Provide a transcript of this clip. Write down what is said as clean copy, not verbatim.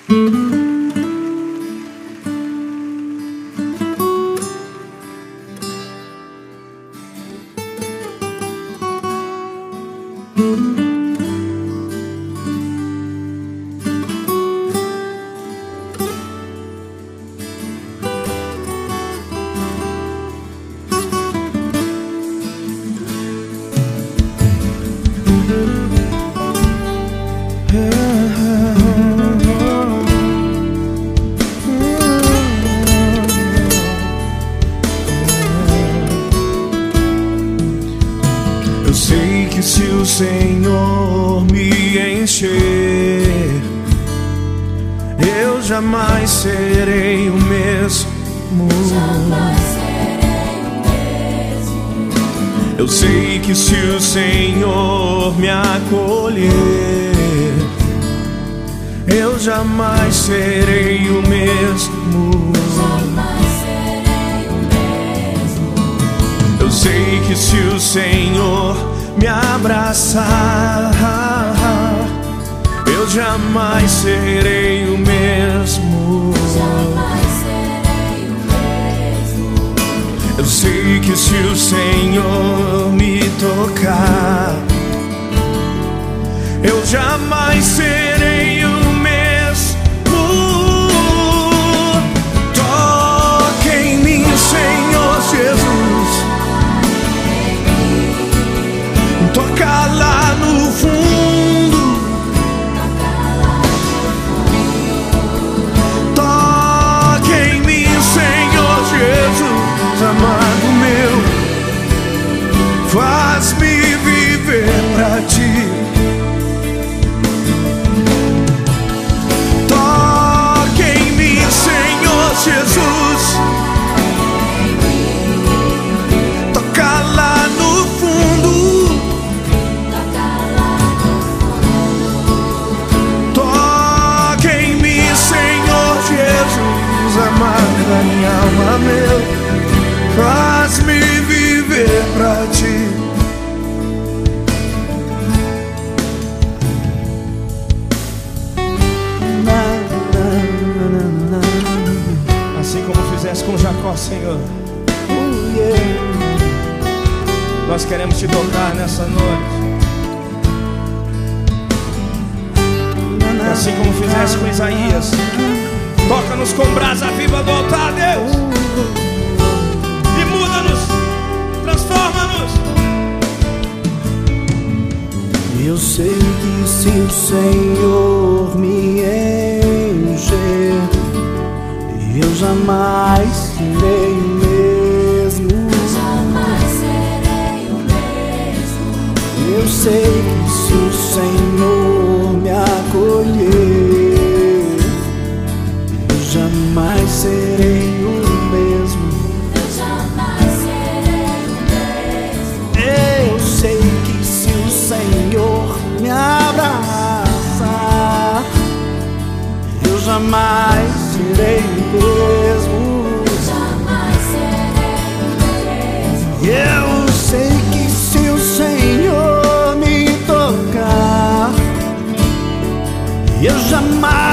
Eu sei que se o Senhor me encher, eu jamais serei o mesmo. Eu sei que se o Senhor me acolher, eu jamais serei o mesmo. Eu sei que se o Senhor me abraçar, eu jamais serei o mesmo. Eu sei que se o Senhor me tocar, eu jamais serei o mesmo. Toque em mim, Senhor Jesus. Toca lá no fundo. Toque em mim, Senhor Jesus, amado meu. Faz-me viver pra ti. Toque em mim, Senhor Jesus. Toca lá no fundo. Toque em mim, Senhor Jesus, amado da minha alma, meu. Faz-me viver pra ti. Assim como fizeste com Jacó, Senhor, nós queremos te tocar nessa noite. E assim como fizeste com Isaías, toca-nos com brasa viva do altar, Deus. E muda-nos, transforma-nos. Eu sei que se o Senhor me encher, eu jamais serei o mesmo. Eu sei que se o Senhor me acolher, eu jamais serei o mesmo. Eu sei que se o Senhor me abraçar, eu jamais serei o mesmo. Eu sei que se o Senhor me tocar, eu jamais